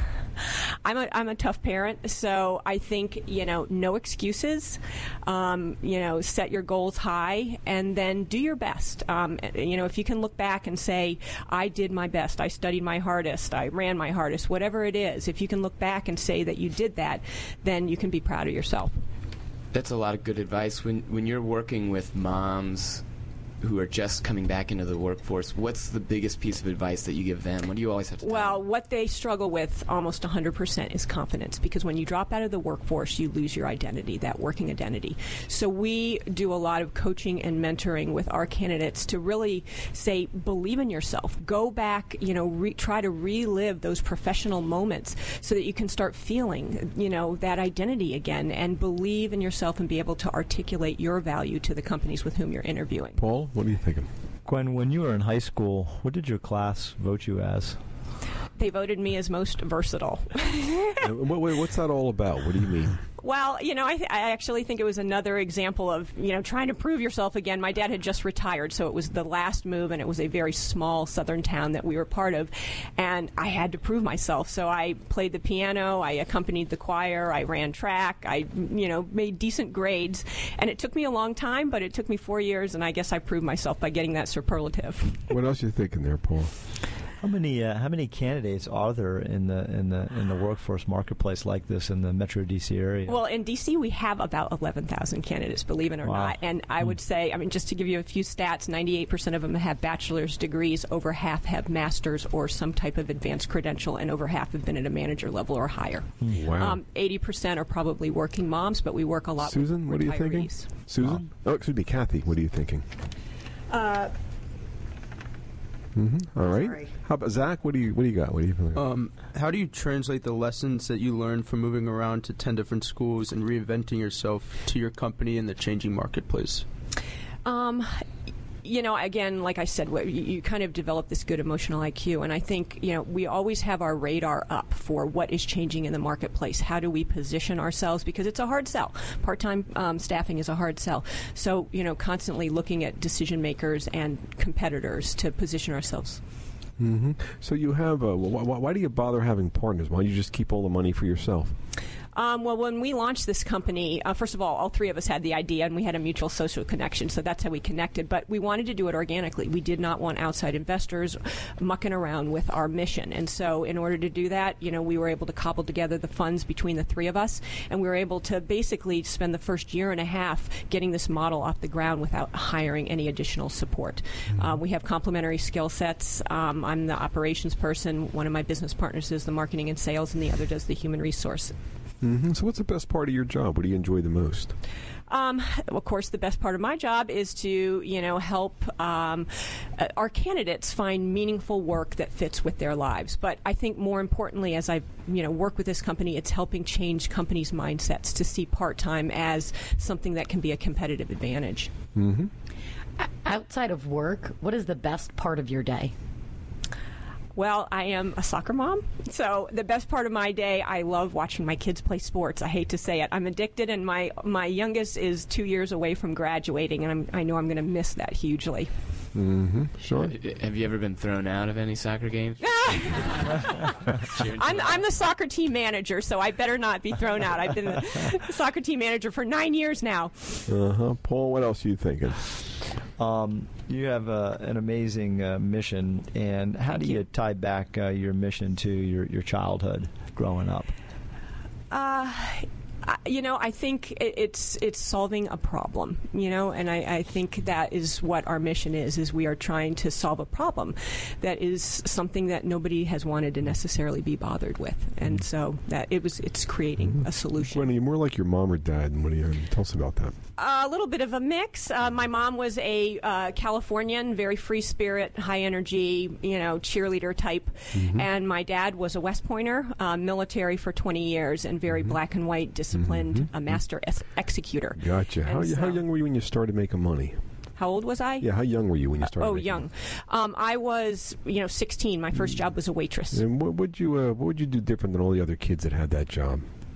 I'm a I'm a tough parent, so I think, you know, no excuses. Um, you know, set your goals high and then do your best. Um, you know, if you can look back and say, I did my best, I studied my hardest, I ran my hardest, whatever it is, if you can look back and say that you did that, then you can be proud of yourself. That's a lot of good advice. When when you're working with moms who are just coming back into the workforce, what's the biggest piece of advice that you give them? What do you always have to tell Well, them? what they struggle with almost one hundred percent is confidence, because when you drop out of the workforce, you lose your identity, that working identity. So we do a lot of coaching and mentoring with our candidates to really say, believe in yourself. Go back, you know, re- try to relive those professional moments so that you can start feeling, you know, that identity again, and believe in yourself and be able to articulate your value to the companies with whom you're interviewing. Paul, what are you thinking? Gwen, when you were in high school, what did your class vote you as? They voted me as most versatile. what, wait, what's that all about? What do you mean? Well, you know, I, th- I actually think it was another example of, you know, trying to prove yourself again. My dad had just retired, so it was the last move, and it was a very small southern town that we were part of, and I had to prove myself. So I played the piano, I accompanied the choir, I ran track, I, you know, made decent grades, and it took me a long time, but it took me four years, and I guess I proved myself by getting that superlative. What else are you thinking there, Paul? How many uh, how many candidates are there in the in the in the workforce marketplace like this in the Metro D C area? Well, in D C we have about eleven thousand candidates, believe it or Wow. not. And I would say, I mean, just to give you a few stats, ninety-eight percent of them have bachelor's degrees, over half have master's or some type of advanced credential, and over half have been at a manager level or higher. Wow. Um, eighty percent are probably working moms, but we work a lot Susan, with what are you retirees. thinking? Susan? Oh, excuse me, Kathy, what are you thinking? Uh, Mm-hmm. All right. Sorry. How about Zach? What do you What do you got? What do you think? Um, how do you translate the lessons that you learned from moving around to ten different schools and reinventing yourself to your company in the changing marketplace? Um, you know, again, like I said, you, you kind of develop this good emotional I Q, and I think, you know, we always have our radar up for what is changing in the marketplace. How do we position ourselves? Because it's a hard sell. Part-time um, staffing is a hard sell. So, you know, constantly looking at decision makers and competitors to position ourselves. Mm-hmm. So you have, uh, wh- wh- why do you bother having partners? Why don't you just keep all the money for yourself? Um, well, when we launched this company, uh, first of all, all three of us had the idea, and we had a mutual social connection, so that's how we connected. But we wanted to do it organically. We did not want outside investors mucking around with our mission. And so in order to do that, you know, we were able to cobble together the funds between the three of us, and we were able to basically spend the first year and a half getting this model off the ground without hiring any additional support. Mm-hmm. Uh, we have complementary skill sets. Um, I'm the operations person. One of my business partners is the marketing and sales, and the other does the human resource. Mm-hmm. So what's the best part of your job? What do you enjoy the most? Um, of course, the best part of my job is to, you know, help um, uh, our candidates find meaningful work that fits with their lives. But I think more importantly, as I, you know, work with this company, it's helping change companies' mindsets to see part-time as something that can be a competitive advantage. Mm-hmm. Outside of work, what is the best part of your day? Well, I am a soccer mom, so the best part of my day, I love watching my kids play sports. I hate to say it. I'm addicted, and my, my youngest is two years away from graduating, and I'm, I know I'm going to miss that hugely. Mm-hmm. Sure. Have you ever been thrown out of any soccer games? I'm, I'm the soccer team manager, so I better not be thrown out. I've been the soccer team manager for nine years now. Uh-huh. Paul, what else are you thinking? Um, you have uh, an amazing uh, mission, and how do you tie back uh, your mission to your, your childhood growing up? Uh, Uh, you know, I think it, it's it's solving a problem, you know, and I, I think that is what our mission is, is we are trying to solve a problem that is something that nobody has wanted to necessarily be bothered with. And so that it was, it's creating a solution. When are you more like your mom or dad? And what do you tell us about that? A little bit of a mix. Uh, my mom was a uh, Californian, very free spirit, high energy, you know, cheerleader type. Mm-hmm. And my dad was a West Pointer, uh, military for twenty years, and very mm-hmm. black and white, disciplined, mm-hmm. a master es- executor. Gotcha. How, so, how young were you when you started making money? How old was I? Yeah, how young were you when you started? Uh, oh, making young. Um, I was, you know, sixteen. My first job was a waitress. And what would you, uh, what would you do different than all the other kids that had that job?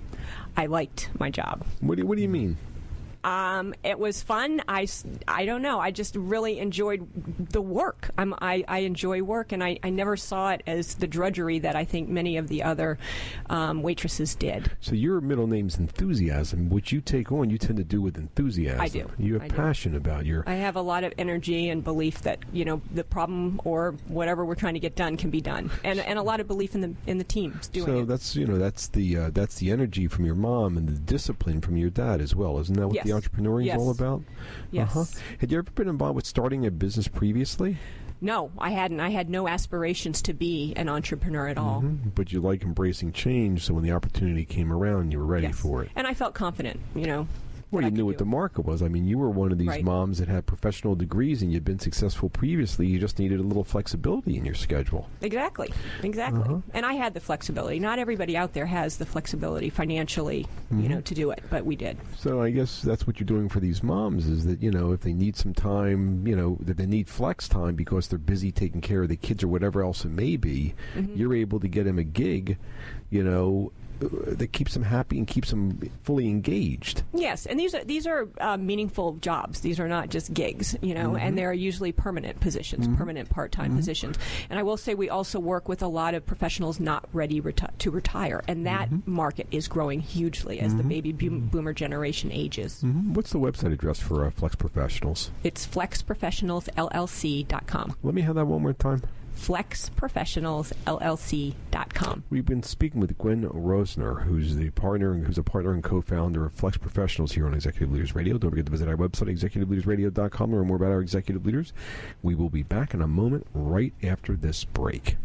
I liked my job. What do you, what do you mean? Um, it was fun. I, I don't know. I just really enjoyed the work. I'm, I, I enjoy work, and I, I never saw it as the drudgery that I think many of the other um, waitresses did. So your middle name's Enthusiasm. What you take on, you tend to do with enthusiasm. I do. You have I passion do. about your... I have a lot of energy and belief that, you know, the problem or whatever we're trying to get done can be done, and and a lot of belief in the in the teams doing so it. So that's, you know, that's the uh, that's the energy from your mom and the discipline from your dad as well. Isn't that what yes. the entrepreneuring yes. is all about? Yes. Uh-huh. Had you ever been involved with starting a business previously? No, I hadn't. I had no aspirations to be an entrepreneur at all. Mm-hmm. But you like embracing change, so when the opportunity came around, you were ready yes. for it. And I felt confident, you know. Well, you knew what do. the market was. I mean, you were one of these right. moms that had professional degrees and you'd been successful previously. You just needed a little flexibility in your schedule. Exactly. Exactly. Uh-huh. And I had the flexibility. Not everybody out there has the flexibility financially, mm-hmm. you know, to do it, but we did. So I guess that's what you're doing for these moms is that, you know, if they need some time, you know, that they need flex time because they're busy taking care of the kids or whatever else it may be, mm-hmm. you're able to get them a gig, you know, that keeps them happy and keeps them fully engaged. Yes, and these are these are uh, meaningful jobs. These are not just gigs, you know, mm-hmm. and they're usually permanent positions, mm-hmm. permanent part-time mm-hmm. positions. And I will say we also work with a lot of professionals not ready reti- to retire, and that mm-hmm. market is growing hugely as mm-hmm. the baby boom- boomer generation ages. Mm-hmm. What's the website address for uh, Flex Professionals? It's flex professionals l l c dot com. Let me have that one more time. flex professionals l l c dot com. We've been speaking with Gwen Rosner, who's the partner, who's a partner and co-founder of Flex Professionals here on Executive Leaders Radio. Don't forget to visit our website, executive leaders radio dot com, to learn more about our executive leaders. We will be back in a moment right after this break.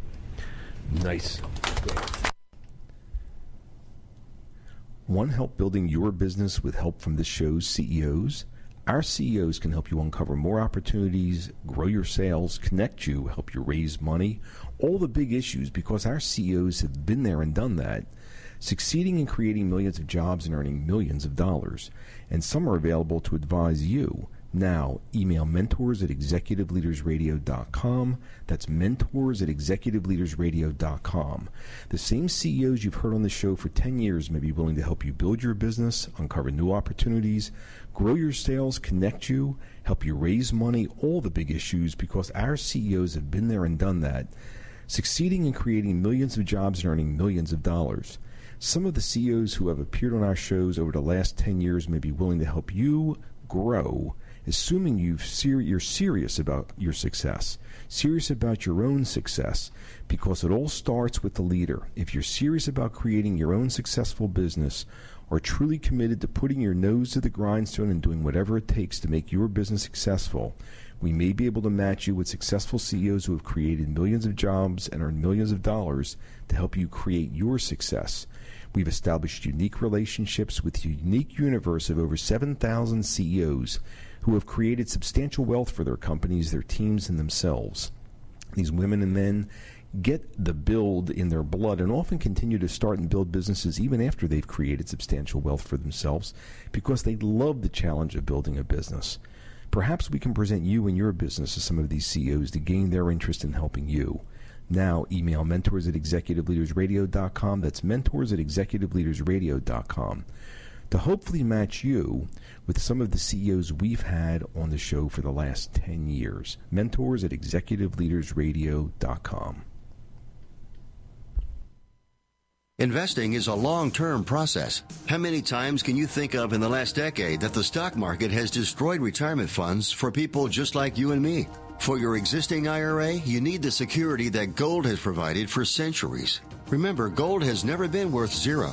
Nice. Want help building your business with help from this show's C E Os? Our C E Os can help you uncover more opportunities, grow your sales, connect you, help you raise money, all the big issues, because our C E Os have been there and done that, succeeding in creating millions of jobs and earning millions of dollars. And some are available to advise you. Now, email mentors at executive leaders radio dot com. That's mentors at executive leaders radio dot com. The same C E Os you've heard on the show for ten years may be willing to help you build your business, uncover new opportunities, grow your sales, connect you, help you raise money, all the big issues, because our C E Os have been there and done that, succeeding in creating millions of jobs and earning millions of dollars. Some of the C E Os who have appeared on our shows over the last ten years may be willing to help you grow, assuming you've ser- you're serious about your success, serious about your own success, because it all starts with the leader. If you're serious about creating your own successful business, or truly committed to putting your nose to the grindstone and doing whatever it takes to make your business successful, we may be able to match you with successful C E Os who have created millions of jobs and earned millions of dollars to help you create your success. We've established unique relationships with a unique universe of over seven thousand C E Os who have created substantial wealth for their companies, their teams, and themselves. These women and men get the build in their blood and often continue to start and build businesses even after they've created substantial wealth for themselves because they love the challenge of building a business. Perhaps we can present you and your business to some of these C E Os to gain their interest in helping you. Now, email mentors at executive leaders radio dot com. That's mentors at executive leaders radio dot com. To hopefully match you with some of the C E Os we've had on the show for the last ten years. Mentors at executive leaders radio dot com. Investing is a long-term process. How many times can you think of in the last decade that the stock market has destroyed retirement funds for people just like you and me? For your existing I R A, you need the security that gold has provided for centuries. Remember, gold has never been worth zero.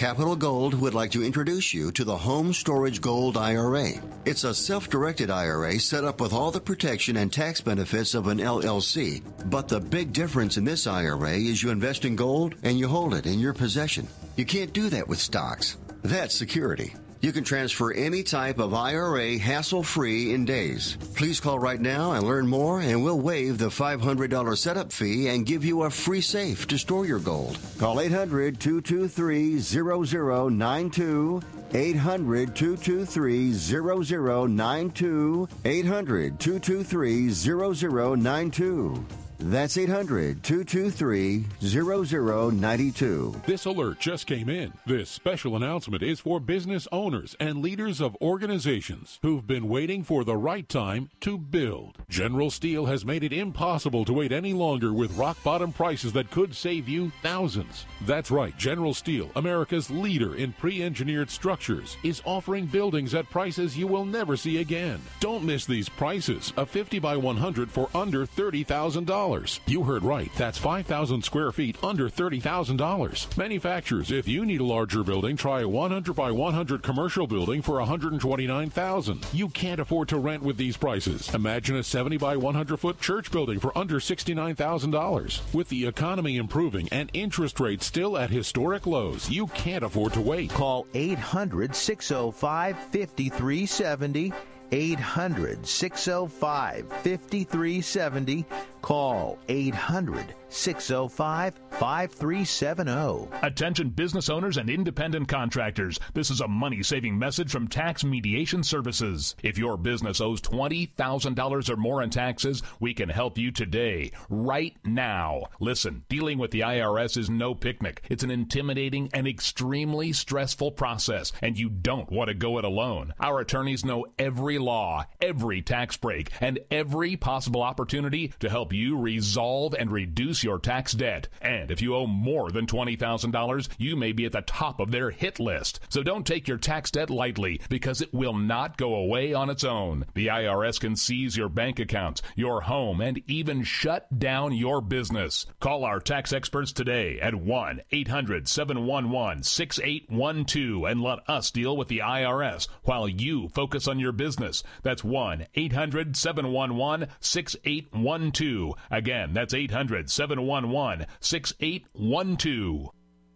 Capital Gold would like to introduce you to the Home Storage Gold I R A. It's a self-directed I R A set up with all the protection and tax benefits of an L L C. But the big difference in this I R A is you invest in gold and you hold it in your possession. You can't do that with stocks. That's security. You can transfer any type of I R A hassle-free in days. Please call right now and learn more, and we'll waive the five hundred dollars setup fee and give you a free safe to store your gold. Call eight hundred, two two three, zero zero nine two, eight hundred, two two three, zero zero nine two, eight hundred, two two three, zero zero nine two. That's eight hundred, two two three, zero zero nine two. This alert just came in. This special announcement is for business owners and leaders of organizations who've been waiting for the right time to build. General Steel has made it impossible to wait any longer with rock-bottom prices that could save you thousands. That's right, General Steel, America's leader in pre-engineered structures, is offering buildings at prices you will never see again. Don't miss these prices. A fifty by one hundred for under thirty thousand dollars. You heard right. That's five thousand square feet under thirty thousand dollars. Manufacturers, if you need a larger building, try a one hundred by one hundred commercial building for one hundred twenty-nine thousand dollars. You can't afford to rent with these prices. Imagine a seventy by one hundred foot church building for under sixty-nine thousand dollars. With the economy improving and interest rates still at historic lows, you can't afford to wait. Call eight hundred, six oh five, five three seven oh. eight hundred, six oh five, five three seven oh. Call eight hundred, six oh five, five three seven oh. Attention business owners and independent contractors. This is a money-saving message from Tax Mediation Services. If your business owes twenty thousand dollars or more in taxes, we can help you today, right now. Listen, dealing with the I R S is no picnic. It's an intimidating and extremely stressful process, and you don't want to go it alone. Our attorneys know every law, every tax break, and every possible opportunity to help you resolve and reduce your tax debt. And if you owe more than twenty thousand dollars, you may be at the top of their hit list. So don't take your tax debt lightly, because it will not go away on its own. The I R S can seize your bank accounts, your home, and even shut down your business. Call our tax experts today at one eight hundred, seven one one, six eight one two and let us deal with the I R S while you focus on your business. That's one eight hundred, seven one one, six eight one two. Again, that's eight hundred, seven one one, six eight one two.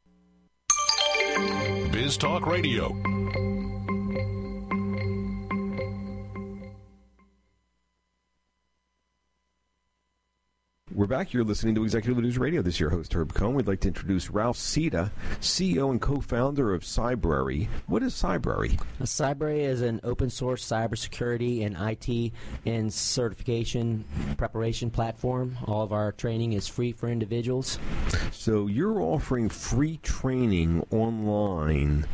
Biz Talk Radio. We're back. You're listening to Executive News Radio. This is your host, Herb Cohen. We'd like to introduce Ralph Sita, C E O and co-founder of Cybrary. What is Cybrary? Cybrary is an open-source cybersecurity and I T and certification preparation platform. All of our training is free for individuals. So you're offering free training online.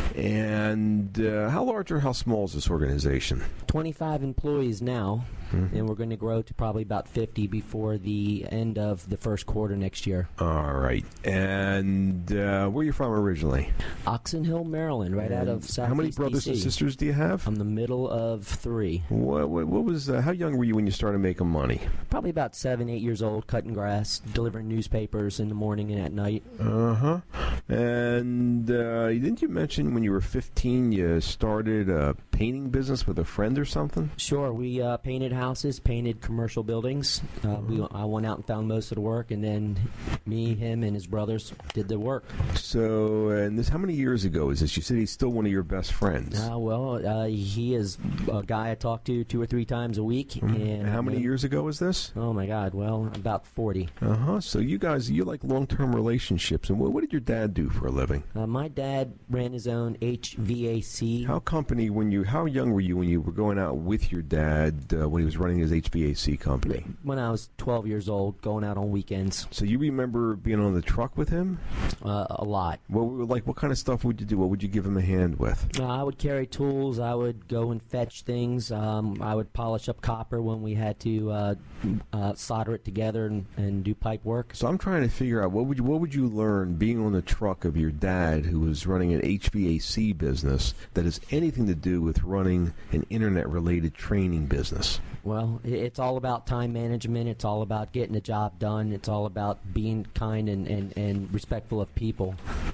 And uh, how large or how small is this organization? twenty-five employees now, mm-hmm. and we're going to grow to probably about fifty before the end of the first quarter next year. All right. And uh, where are you from originally? Oxon Hill, Maryland, right and out of Southeast How many brothers D C. and sisters do you have? I'm the middle of three. What, what, what was? Uh, how young were you when you started making money? Probably about seven, eight years old, cutting grass, delivering newspapers in the morning and at night. Uh-huh. And uh, didn't you mention when you were fifteen you started a painting business with a friend or something? Sure. We uh, painted houses, painted commercial buildings. Uh, we, I went out and found most of the work, and then me, him, and his brothers did the work. So, and this, how many years ago is this? You said he's still one of your best friends. Uh, well, uh, he is a guy I talk to two or three times a week. Mm-hmm. And, and how many uh, years ago was this? Oh, my God. Well, about forty. Uh-huh. So you guys, you like long-term relationships. And what, what did your dad do for a living? Uh, my dad ran his own H V A C. How company, when you, how young were you when you were going out with your dad uh, when he was running his H V A C company? When I was twelve years old, going out on weekends. So you remember being on the truck with him? Uh, a lot. What, like, what kind of stuff would you do? What would you give him a hand with? Uh, I would carry tools. I would go and fetch things. Um, I would polish up copper when we had to uh, uh, solder it together and, and do pipe work. So I'm trying to figure out, what would you, what would you learn being on the truck of your dad who was running an H V A C business that has anything to do with running an internet-related training business? Well, it's all about time management. It's all about getting the job done. It's all about being kind and, and, and respectful of people.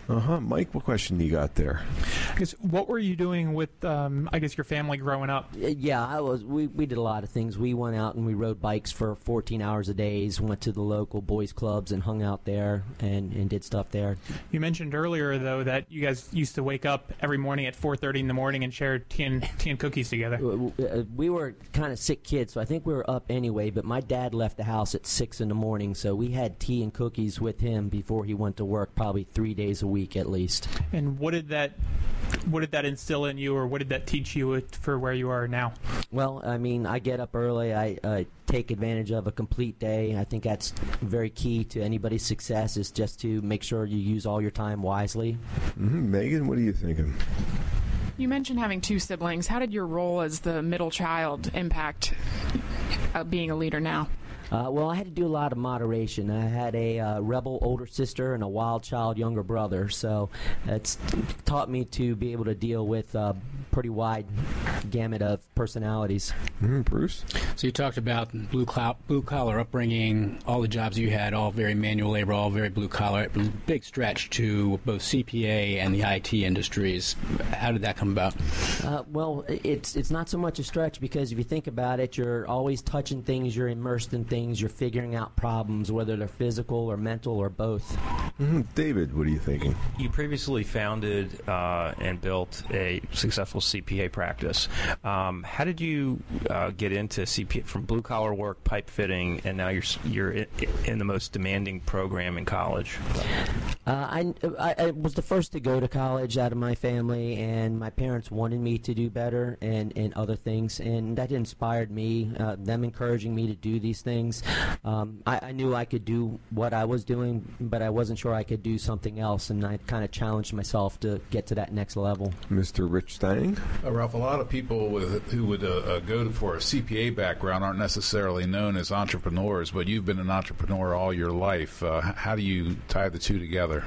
Uh-huh. Mike, what question you got there? I guess, what were you doing with, um, I guess, your family growing up? Yeah, I was. We, we did a lot of things. We went out and we rode bikes for fourteen hours a day, went to the local boys clubs and hung out there and, and did stuff there. You mentioned earlier, though, that you guys used to wake up every morning at four thirty in the morning and share tea and, tea and cookies together. We were kind of sick kids, so I think we were up anyway, but my dad left the house at six in the morning, so we had tea and cookies with him before he went to work, probably three days a week at least. And what did that what did that instill in you, or what did that teach you for where you are now? Well, I mean, I get up early. I uh, take advantage of a complete day. I think that's very key to anybody's success, is just to make sure you use all your time wisely. Mm-hmm. Megan, what are you thinking? You mentioned having two siblings. How did your role as the middle child impact uh, being a leader now? Uh, well, I had to do a lot of moderation. I had a uh, rebel older sister and a wild child younger brother, so it's taught me to be able to deal with a pretty wide gamut of personalities. Mm, Bruce? So you talked about blue, clou- blue collar upbringing, all the jobs you had, all very manual labor, all very blue collar, big stretch to both C P A and the I T industries. How did that come about? Uh, well, it's it's not so much a stretch, because if you think about it, you're always touching things, you're immersed in things. You're figuring out problems, whether they're physical or mental or both. Mm-hmm. David, what are you thinking? You previously founded uh, and built a successful C P A practice. Um, how did you uh, get into C P A from blue collar work, pipe fitting, and now you're you're in the most demanding program in college? Uh, I, I, I was the first to go to college out of my family, and my parents wanted me to do better and, and other things, and that inspired me, uh, them encouraging me to do these things. Um, I, I knew I could do what I was doing, but I wasn't sure I could do something else, and I kind of challenged myself to get to that next level. Mister Rich Stang? Uh, Ralph, a lot of people with, who would uh, uh, go to, for a C P A background aren't necessarily known as entrepreneurs, but you've been an entrepreneur all your life. Uh, how do you tie the two together?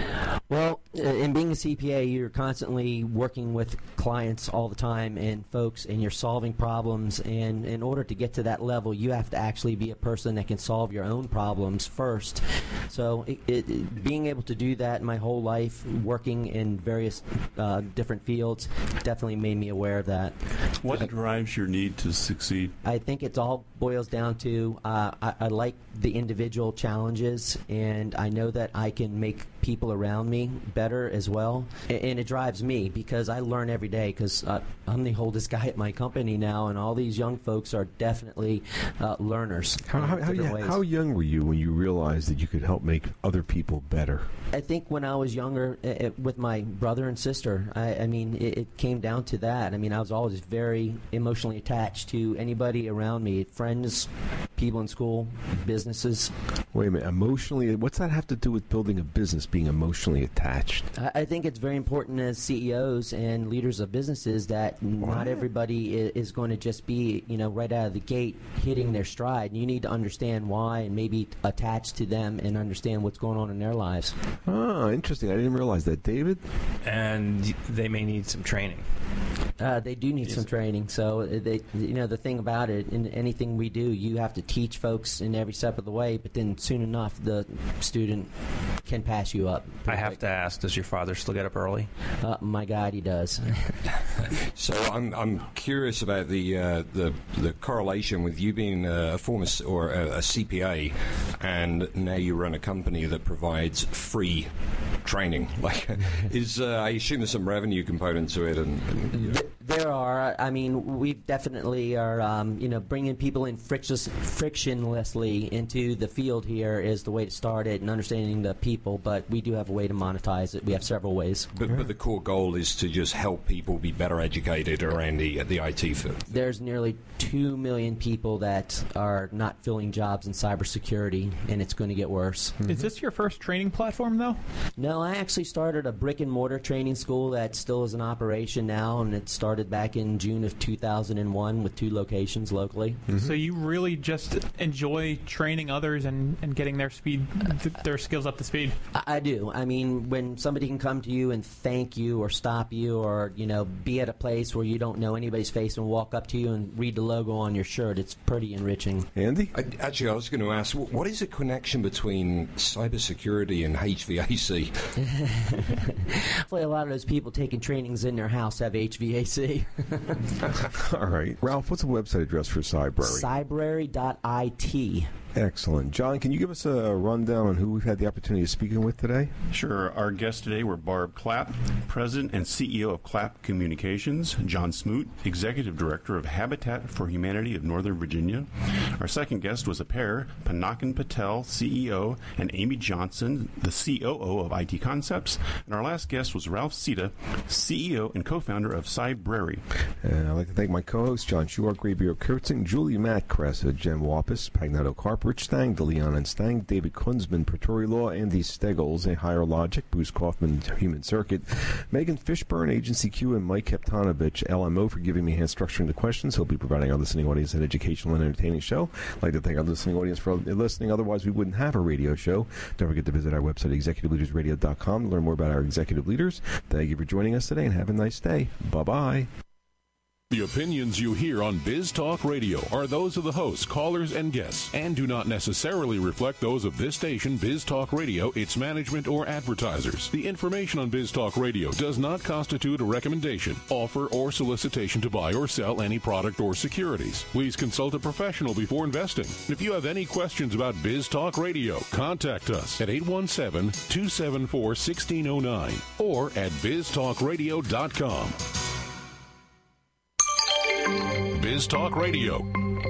Well, in being a C P A, you're constantly working with clients all the time and folks, and you're solving problems, and in order to get to that level, you have to actually be a person that can solve your own problems first. So it, it, being able to do that my whole life, working in various uh, different fields, definitely made me aware of that. What drives your need to succeed? I think it all boils down to uh, I, I like the individual challenges, and I know that I can make people around me better as well, and, and it drives me because I learn every day, because uh, I'm the oldest guy at my company now, and all these young folks are definitely uh, learners. How, how, how, how young were you when you realized that you could help make other people better? I think when I was younger, it, with my brother and sister, I, I mean, it, it came down to that. I mean, I was always very emotionally attached to anybody around me, friends, people in school, businesses. Wait a minute, emotionally, what's that have to do with building a business, being emotionally attached? I, I think it's very important as C E Os and leaders of businesses that what? not everybody is, is going to just be, you know, right out of the gate hitting their stride. You need to understand why and maybe attach to them and understand what's going on in their lives. Ah, interesting. I didn't realize that. David? And they may need some training. Uh, they do need yes. some training. So, they, you know, the thing about it, in anything we do, you have to teach folks in every step of the way, but then soon enough, the student can pass you up. I have quick. to ask, does your father still get up early? Uh, my God, he does. So I'm I'm curious about the uh, the the correlation with you being a former or a, a C P A, and now you run a company that provides free training. Like, is uh, I assume there's some revenue component to it, and, and you know. There are. I mean, we definitely are. Um, you know, bringing people in frictionless, frictionlessly into the field here is the way to start it, and understanding the people. But we do have a way to monetize it. We have several ways. But, but the core goal is to just help people be better educated around the the I T field. There's nearly two million people that are not filling jobs in cybersecurity, and it's going to get worse. Mm-hmm. Is this your first training platform, though? No, I actually started a brick and mortar training school that still is in operation now, and it started started back in June of two thousand one with two locations locally. Mm-hmm. So you really just enjoy training others and, and getting their speed, th- their skills up to speed? I, I do. I mean, when somebody can come to you and thank you or stop you or, you know, be at a place where you don't know anybody's face and walk up to you and read the logo on your shirt, it's pretty enriching. Andy? I, actually, I was going to ask, what is the connection between cybersecurity and H V A C? Hopefully a lot of those people taking trainings in their house have H V A C. All right. Ralph, what's the website address for Cybrary? Cybrary dot I T. Excellent. John, can you give us a rundown on who we've had the opportunity of speaking with today? Sure. Our guests today were Barb Clapp, President and C E O of Clapp Communications, John Smoot, Executive Director of Habitat for Humanity of Northern Virginia. Our second guest was a pair, Panakan Patel, C E O, and Amy Johnson, the C O O of I T Concepts. And our last guest was Ralph Sita, C E O and co-founder of Cybrary. And I'd like to thank my co-hosts, John Schuart, Grabio Kurtzing, Julie Matt Cressa, Jen Wappus, Pagnato Carp, Rich Stang, DeLeon and Stang, David Kunzman, Pretori Law, Andy Steggles, A Higher Logic, Bruce Kaufman, Human Circuit, Megan Fishburne, Agency Q, and Mike Keptanovich, L M O, for giving me hand structuring the questions. He'll be providing our listening audience an educational and entertaining show. I'd like to thank our listening audience for listening. Otherwise, we wouldn't have a radio show. Don't forget to visit our website, executive leaders radio dot com, to learn more about our executive leaders. Thank you for joining us today, and have a nice day. Bye-bye. The opinions you hear on Biz Talk Radio are those of the hosts, callers, and guests, and do not necessarily reflect those of this station, Biz Talk Radio, its management, or advertisers. The information on Biz Talk Radio does not constitute a recommendation, offer, or solicitation to buy or sell any product or securities. Please consult a professional before investing. If you have any questions about Biz Talk Radio, contact us at eight one seven, two seven four, one six zero nine or at biz talk radio dot com. Biz Talk Radio,